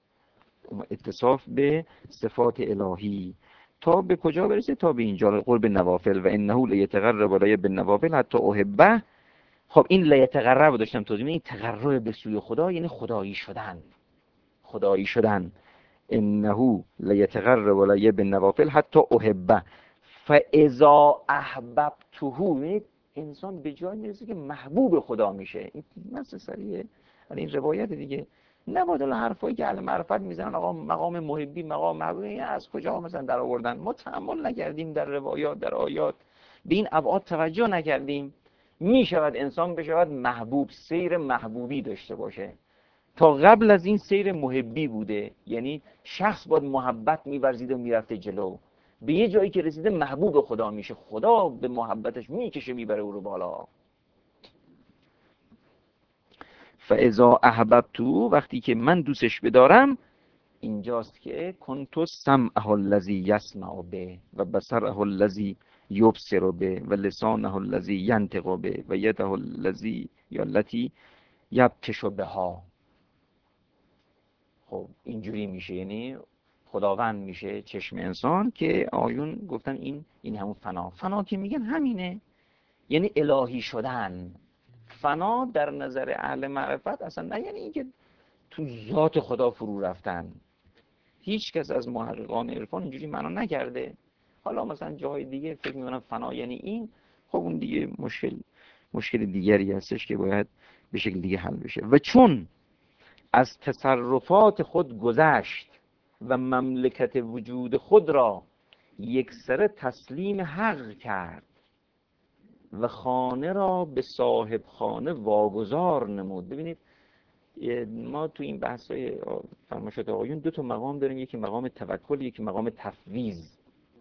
A: اتصاف به صفات الهی تا به کجا برسه؟ تا به اینجا، قرب نوافل. و انه لیتقرب الی بالنوافل حتی احبه. خب این لیتقرب داشتم توضیح میدم، این تقرب به سوی خدا یعنی خدایی شدن. خدایی شدن. انه لیتقرب الی بالنوافل حتی احبه فاذا احببته، یعنی انسان به جای میرسه که محبوب خدا میشه. این نص صریحه، این روایت دیگه. نباید اون حرفایی که اهل معرفت میزنن آقا مقام محبی مقام محبوبی از کجا مثلا در آوردن. ما تأمل نکردیم در روایات، در آیات، به این ابعاد توجه نکردیم. میشود انسان بشود محبوب، سیر محبوبی داشته باشه. تا قبل از این سیر محبی بوده، یعنی شخص باید محبت می‌ورزید و میرفته جلو. به یه جایی که رسیده محبوب خدا میشه، خدا به محبتش میکشه میبره او رو بالا. فاذا احببته، وقتی که من دوستش بدارم، اینجاست که کنت سمعه الذی یسمع به و بصره الذی یبصر به و لسانه الذی ینطق به و یده الذی یا التی یبطش بها. خب اینجوری میشه، یعنی خداوند میشه چشم انسان که آیون گفتن این همون فنا که میگن همینه، یعنی الهی شدن. فنا در نظر اهل معرفت اصلا نه یعنی اینکه تو ذات خدا فرو رفتن. هیچ کس از محققان عرفان اینجوری معنا نکرده. حالا مثلا جای دیگه فکر میکنم فنا یعنی این، خب اون دیگه مشکل دیگری هستش که باید به شکل دیگه حل بشه. و چون از تصرفات خود گذشت و مملکت وجود خود را یکسره تسلیم حق کرد و خانه را به صاحب خانه واگذار نمود. ببینید ما تو این بحث‌های فرمایشات آقایون دو تا مقام داریم، یکی مقام توکل، یکی مقام تفویض.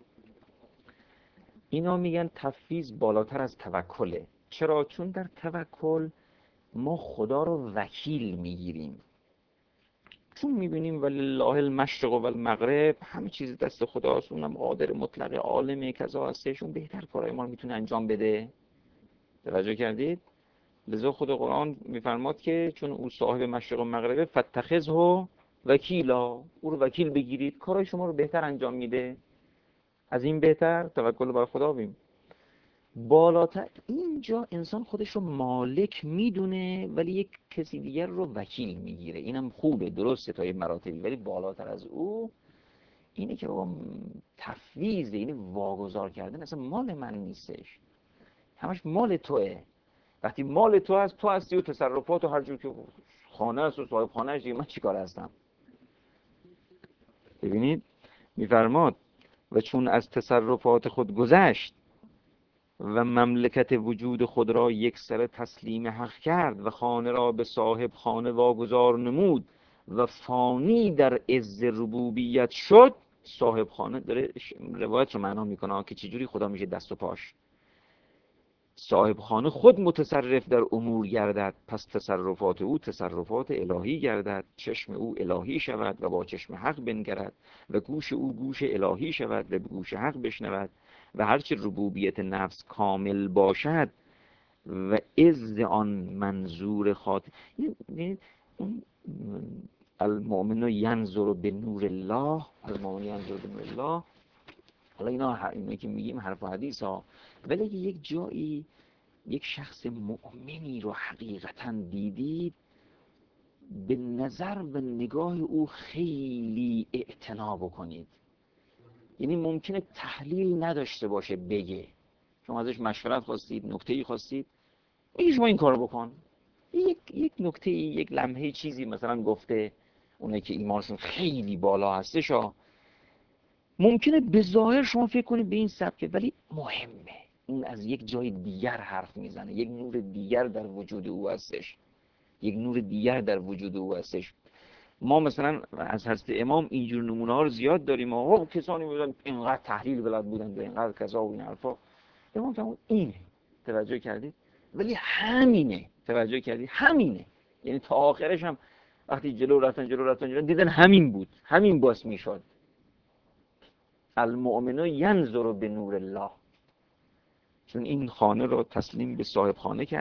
A: اینا میگن تفویض بالاتر از توکله. چرا؟ چون در توکل ما خدا رو وکیل میگیریم، چون میبینیم ولله المشرق و المغرب، همه چیز دست خداست، اونم قادر مطلق عالمه کذا هستش، اون بهتر کارهای ما رو میتونه انجام بده. توجه کردید؟ لذا خود قرآن میفرماد که چون او صاحب مشرق و مغربه فاتخذه وکیلا، او رو وکیل بگیرید، کارهای شما رو بهتر انجام میده. از این بهتر توکل بر خدا بیم. بالاتر اینجا انسان خودش رو مالک میدونه ولی یک کسی دیگر رو وکیل میگیره. اینم خوبه، درسته تا یه مراتبی، ولی بالاتر از او اینه که بابا تفویض، یعنی واگذار کردن، اصلا مال من نیستش، همش مال توئه. وقتی مال تو هست، تو هستی و تصرفات و هر جور که خانه است و صاحب خانه است، دیگه من چیکار هستم؟ ببینید میفرماد و چون از تصرفات خود گذشت و مملکت وجود خود را یک سر تسلیم حق کرد و خانه را به صاحب خانه واگذار نمود و فانی در عز ربوبیت شد. صاحب خانه داره روایت رو معنا میکنه که چجوری خدا میشه دست و پاش. صاحب خانه خود متصرف در امور گردد، پس تصرفات او تصرفات الهی گردد. چشم او الهی شود و با چشم حق بنگرد و گوش او گوش الهی شود و به گوش حق بشنود و هرچه ربوبیت نفس کامل باشد و عز آن منظور خاطر. اون المؤمن ینظر به نور الله، المؤمن ینظر به نور الله. حالا اینا که میگیم حرف و حدیث ها، ولی یک جایی یک شخص مؤمنی رو حقیقتا دیدید، به نظر و نگاه او خیلی اعتنا بکنید. یعنی ممکنه تحلیل نداشته باشه، بگه شما ازش مشورت خواستید، نکته‌ای خواستید، میگه شما این کارو بکن. یک نکته، یک لمحه چیزی مثلا گفته، اونایی که ایمانشون خیلی بالا هستش ممکنه به ظاهر شما فکر کنید به این سبکه، ولی مهمه. اون از یک جای دیگر حرف میزنه، یک نور دیگر در وجود او هستش، یک نور دیگر در وجود او هستش. ما مثلا از حضرت امام اینجور نمونه ها رو زیاد داریم. ما کسانی بودن اینقدر تحلیل بلد بودن و اینقدر کذا و این حرفا، امام فرمود اینه. توجه کردید؟ ولی همینه. توجه کردید؟ همینه. یعنی تا آخرش هم وقتی جلو رفتن دیدن همین بود، همین باس میشد. المؤمن ینظر به نور الله، چون این خانه رو تسلیم به صاحب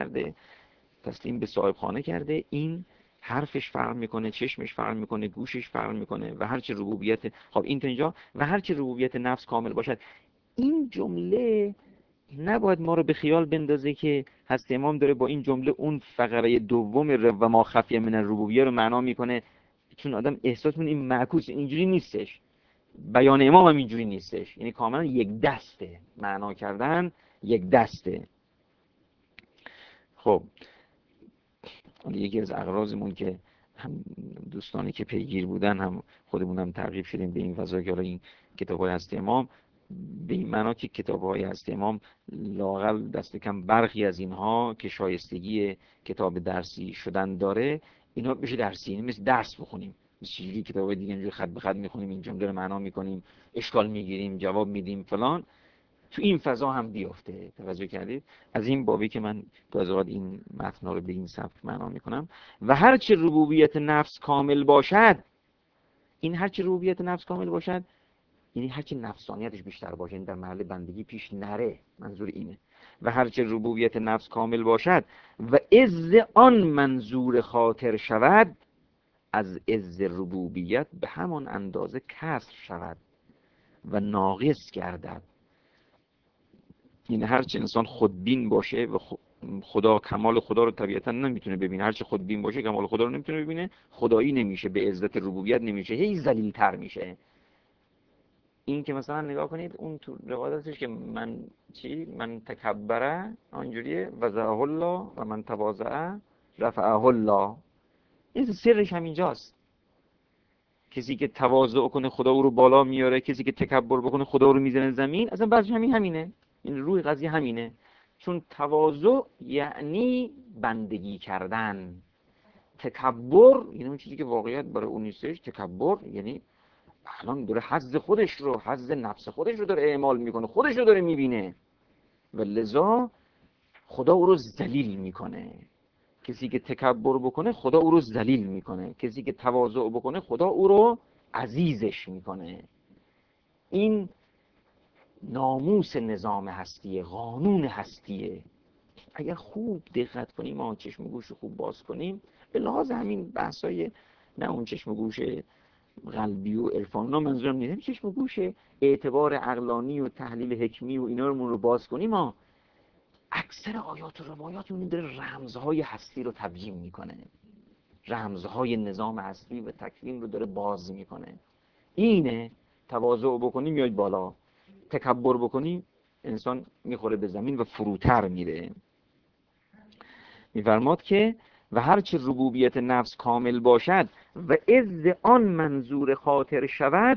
A: خانه کرده، این حرفش فرق میکنه، چشمش فرق میکنه، گوشش فرق میکنه و هرچه ربوبیت، خب این تا اینجا، و هرچه ربوبیت نفس کامل باشد. این جمله نباید ما رو به خیال بندازه که حضرت امام داره با این جمله اون فقره دوم و ما خفی من الربوبیه رو معنا میکنه، چون آدم احساس میکنه این معکوس. اینجوری نیستش. بیان امام هم اینجوری نیستش، یعنی کاملا یک دسته، معنا کردن یک دسته. خب یکی از اغراضمون که هم دوستانی که پیگیر بودن هم خودمون هم ترغیب شدیم به این فضا که حالا این کتاب‌های هستی امام به این معنا که کتاب‌های هستی امام لااقل دست کم برخی از اینها که شایستگی کتاب درسی شدن داره، اینا بشه درسی، یعنی مثل درس بخونیم، مثل چجوری کتاب‌های دیگه اینجوری خط به خط می‌خونیم، اینجا داره معنا می‌کنیم، اشکال می‌گیریم، جواب میدیم فلان، تو این فضا هم بیفته. توجه کردید؟ از این بابی که من گاهی اوقات این متن‌ها رو به این سبک معنا میکنم. و هرچه ربوبیت نفس کامل باشد، این هرچه ربوبیت نفس کامل باشد یعنی هرچه نفسانیتش بیشتر باشه، این در محل بندگی پیش نره، منظور اینه. و هرچه ربوبیت نفس کامل باشد و عز آن منظور خاطر شود، از عز ربوبیت به همان اندازه کسر شود و ناقص گردد. یعنی هرچه انسان خودبین باشه و خدا، کمال خدا رو طبیعتا نمیتونه ببینه، هرچه خودبین باشه کمال خدا رو نمیتونه ببینه، خدایی نمیشه، به عزت ربوبیت نمیشه، هی ذلیل‌تر میشه. این که مثلا نگاه کنید اون تو روایتش که من تکبره آنجوریه و زعه الله و من تواضع رفعه الله. این سرش همینجاست. کسی که تواضع کنه خدا او رو بالا میاره، کسی که تکبر بکنه خدا رو میزنه زمین. اصلا بعضی همینه، این روی قضیه همینه. چون تواضع یعنی بندگی کردن، تکبر یعنی اون چیزی که واقعیت برای اون نیستش. تکبر یعنی الان داره حظ خودش رو، حظ نفس خودش رو داره اعمال میکنه، خودش رو داره میبینه و لذا خدا او رو ذلیل میکنه. کسی که تکبر بکنه خدا او رو ذلیل میکنه، کسی که تواضع بکنه خدا او رو عزیزش میکنه. این ناموس نظام هستیه، قانون هستیه. اگر خوب دقت کنیم، ما چشم و گوش خوب باز کنیم، به لحاظ همین بحثای نه اون چشم و گوش قلبی و عرفانی، منظورم نیست، چشم و گوش اعتبار عقلانی و تحلیل حکمی و اینا رو باز کنیم، ما اکثر آیات و روایات اون داره رمزهای هستی رو تبیین میکنه، رمزهای نظام هستی و تکوین رو داره باز میکنه. اینه تواضع بکنی میاد بالا، تکبر بکنی انسان میخوره به زمین و فروتر میره. میفرماد که و هرچه ربوبیت نفس کامل باشد و عز آن منظور خاطر شود،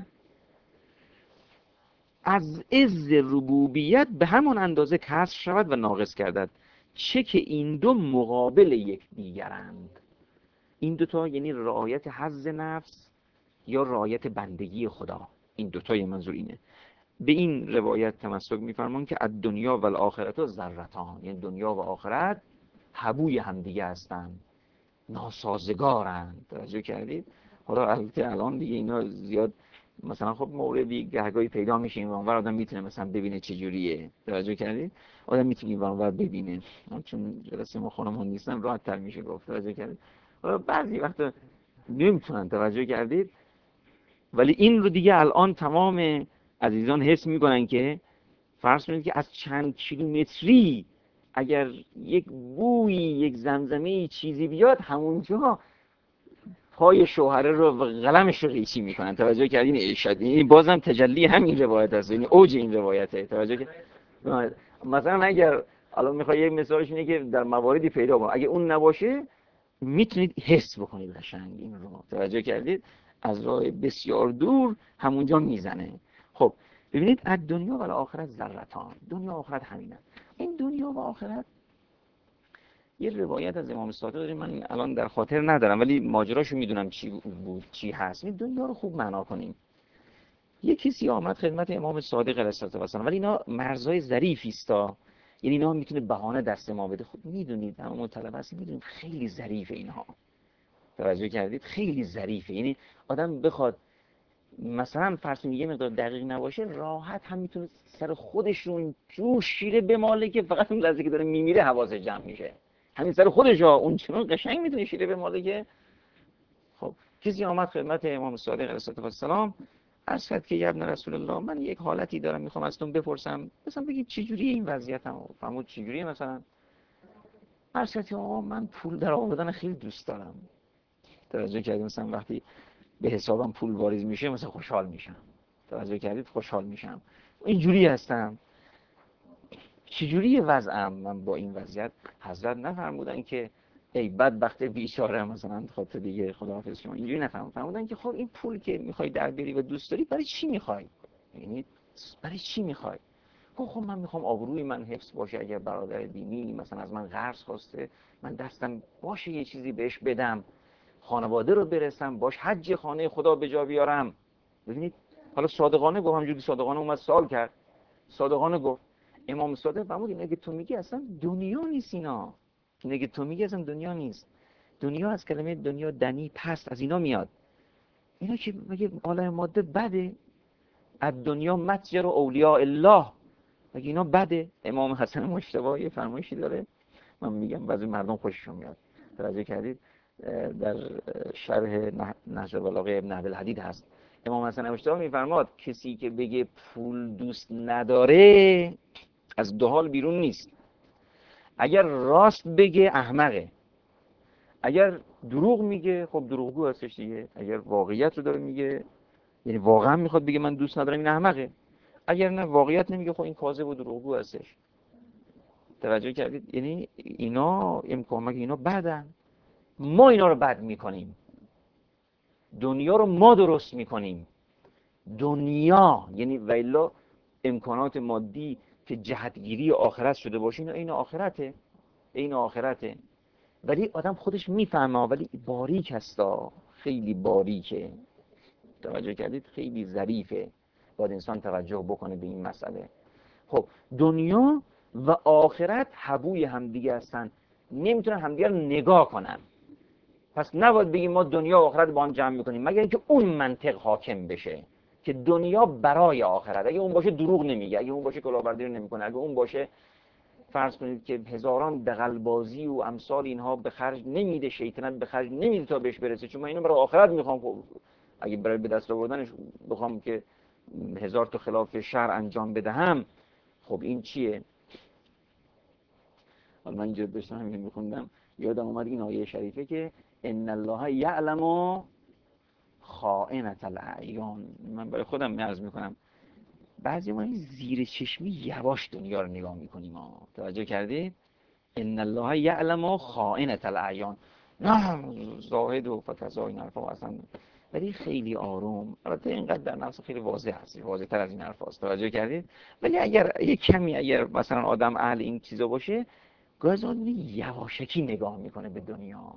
A: از عز ربوبیت به همان اندازه کسر شود و ناقص گردد. چه که این دو مقابل یک دیگرند. این دوتا یعنی رعایت حظ نفس یا رعایت بندگی خدا. این دوتا یه منظور اینه. به این روایت تمسک میفرمان که الدنیا و الاخرت ذرتان، یعنی دنیا و آخرت حبوی همدیگه هستند، ناسازگارند. توجه کردید؟ حالا البته الان دیگه اینا زیاد مثلا خب موردی گهگاهی پیدا میشه این اونور آدم میتونه مثلا ببینه چه جوریه. توجه کردید؟ آدم میتونه این اونور ببینه، چون جلسه ما خانم‌ها نیستن راحت تر میشه گفت. توجه کردید؟ حالا بعضی وقتا نمیتونن. توجه کردید؟ ولی این رو دیگه الان تمام عزیزان حس میکنن که فرض کنید که از چند کیلومتری اگر یک بوی، یک زمزمه چیزی بیاد، همونجا پای شوهره رو و قلمش رو قیچی میکنن. توجه کردین؟ ارشاد این بازم تجلی همین روایت است، یعنی اوج این روایته. توجه که مثلا اگر الان میخوای یک مثالش اینه که در مواردی پیدا کنه، اگه اون نباشه میتونید حس بکنید قشنگ این رو. توجه کردید؟ از راه بسیار دور همونجا میزنه. خب ببینید از دنیا و آخرت ذرتان، دنیا و آخرت همینه. این دنیا و آخرت یه روایت از امام صادق داریم، من الان در خاطر ندارم ولی ماجراشو میدونم چی بود چی هست. این دنیا رو خوب معنا کنیم. یه کسی آمد خدمت امام صادق علیه السلام، ولی اینا مرزهای ظریفی است، یعنی اینا میتونه بهانه دست ما بده. خب میدونید همون طلبه هستیم، میدونید خیلی ظریفه اینها. توجه کردید؟ خیلی ظریفه. یعنی آدم بخواد مثلا فرض کنید یه مقدار دقیق نباشه، راحت هم میتونه سر خودش رو جو شیره بماله که فقط اون لحظه که داره میمیره حواسش جمع میشه. همین سر خودش اون چنون قشنگ میتونه شیره بماله که. خب کسی آمد خدمت امام صادق علیه السلام، عرض کرد که یا ابن رسول الله، من یک حالتی دارم میخوام ازتون بپرسم، مثلا بگید چه جوریه این وضعیتم. فهمید چه جوریه؟ مثلا عرض کرد که آقا من پول در آوردن خیلی دوست دارم. توجه کردید؟ مثلا وقتی به حسابم پول واریز میشه مثلا خوشحال میشم. توجه کردید؟ خوشحال میشم، اینجوری هستم. چجوری وضعم من با این وضعیت؟ حضرت نفرمودن که ای بدبخت بیچاره مثلا خاطر دیگه خداحافظ شما، اینجوری فرمودن که خب این پول که میخوای در بیاری و دوست داری برای چی میخوای؟ یعنی برای چی میخوای؟ خب من میخوام آبروی من حفظ باشه، اگر برادر دینی مثلا از من قرض خواسته من دستم باشه یه چیزی بهش بدم، خانواده رو برسم باش، حج خانه خدا به جا بیارم. ببینید حالا صادقانه گفت، همجوری صادقانه اومد سوال کرد، صادقانه گفت. امام صادق فرمود اینه که تو میگی اصلا دنیا نیست، اینه که تو میگی اصلا دنیا نیست. دنیا از کلمه دنیا دنی پست از اینا میاد. اینا که مگه عالم ماده بده؟ از دنیا متجر و اولیاء الله، مگه اینا بده؟ امام حسن مجتبی یه فرمایشی داره، من میگم بعضی مردم خوششون میاد، توجه کردید؟ در شرح نهج البلاغه ابن عبدالحدید هست. امام حسن مجتبی میفرماد کسی که بگه پول دوست نداره از دو حال بیرون نیست. اگر راست بگه احمقه، اگر دروغ میگه خب دروغگو هستش دیگه. اگر واقعیت رو داره میگه، یعنی واقعا میخواد بگه من دوست ندارم، این احمقه. اگر نه واقعیت نمیگه، خب این کاذب و دروغگو هستش. توجه کردید؟ یعنی اینا امکان اینا بدن، ما اینا رو بد میکنیم، دنیا رو ما درست میکنیم. دنیا یعنی ویلا امکانات مادی که جهتگیری آخرت شده باشه، اینا این آخرته، این آخرته. ولی آدم خودش میفهمه، ولی باریک هستا، خیلی باریکه. توجه کردید؟ خیلی ظریفه، باید انسان توجه بکنه به این مسئله. خب دنیا و آخرت حبوی همدیگه هستن، نمیتونن همدیگه رو نگاه کنن. پس نباید بگیم ما دنیا و آخرت با هم جمع میکنیم، مگر اینکه اون منطق حاکم بشه که دنیا برای آخرت. اگه اون باشه دروغ نمیگه، اگه اون باشه کلاهبرداری نمیکنه، اگه اون باشه فرض کنید که هزاران دغل‌بازی و امثال اینها به خرج نمیده، شیطنت به خرج نمیده تا بهش برسه، چون من اینو برای آخرت میخوام. خب اگه برای به دست آوردنش بخوام که هزار تا خلاف شرع انجام بدهم، خب این چیه؟ حالا من اینجا داشتم همین میخوندم، یادم اومد این آیه شریفه که ان الله یعلم خائنة الاعیان. من برای خودم عرض میکنم بعضی ما این زیر چشمی یواش دنیا رو نگاه میکنیم. توجه کردید؟ ان الله یعلم خائنة الاعیان، نه زاهد و فتزا این حرفا اصلا، ولی خیلی آروم. البته اینقدر در نفس خیلی واضح هست، واضح تر از این حرف هست. توجه کردید؟ ولی اگر یک کمی اگر مثلا آدم اهل این چیزا باشه، گاهی آدم یواشکی نگاه میکنه به دنیا.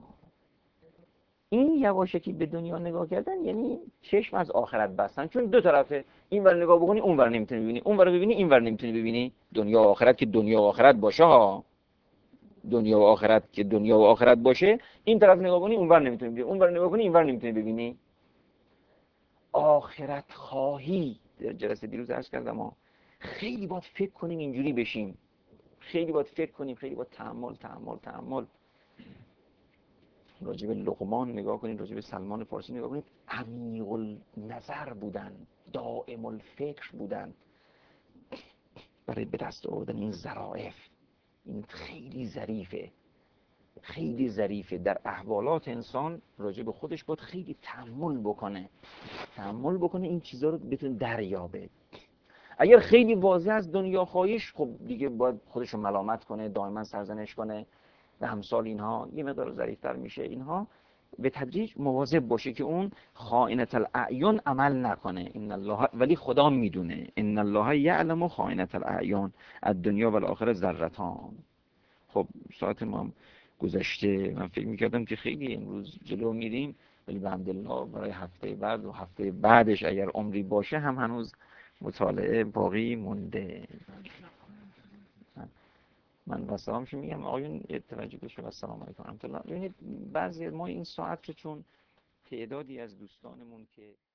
A: این یواشکی به دنیا نگاه کردن یعنی چشم از آخرت بستن، چون دو طرفه، این ور نگاه بکنی اون ور نمیتونی ببینی، اون ور ببینی این ور نمیتونی ببینی. دنیا و آخرت که دنیا و آخرت باشه ها، دنیا و آخرت که دنیا و آخرت باشه، این طرف نگاه کنی اون ور نمیتونی ببینی، اون ور نگاه کنی این ور نمیتونی ببینی. آخرت خواهی، در جلسه دیروز عرض کردم ها، خیلی باید فکر کنیم اینجوری بشیم، خیلی باید فکر کنیم، خیلی باید تأمل. راجع به لقمان نگاه کنید، راجع به سلمان فارسی نگاه کنید، عمیق النظر بودن، دائم الفکر بودن برای به دست آوردن این ظرافت. این خیلی ظریفه، خیلی ظریفه. در احوالات انسان راجع به خودش باید خیلی تأمل بکنه این چیزها رو بتونه دریابه. اگر خیلی واضح از دنیا خواهیش، خب دیگه باید خودش رو ملامت کنه، دائما سرزنش کنه و همسال اینها. یه مقدار ظریف‌تر میشه اینها، به تدریج مواظب باشه که اون خائنة الاعیان عمل نکنه. ان الله، ولی خدا میدونه، ان الله یعلم خائنة الاعیان الدنیا و الاخره ذرتان. خب ساعت ما هم گذشته، من فکر میکردم که خیلی امروز جلو میریم، ولی به حمدالله برای هفته بعد و هفته بعدش اگر عمری باشه هم هنوز مطالعه باقی مونده. من با سلامش میگم آقایون توجه بشه. و سلام علیکم و رحمت الله. ببینید بعضی ما این ساعت رو چون تعدادی از دوستانمون که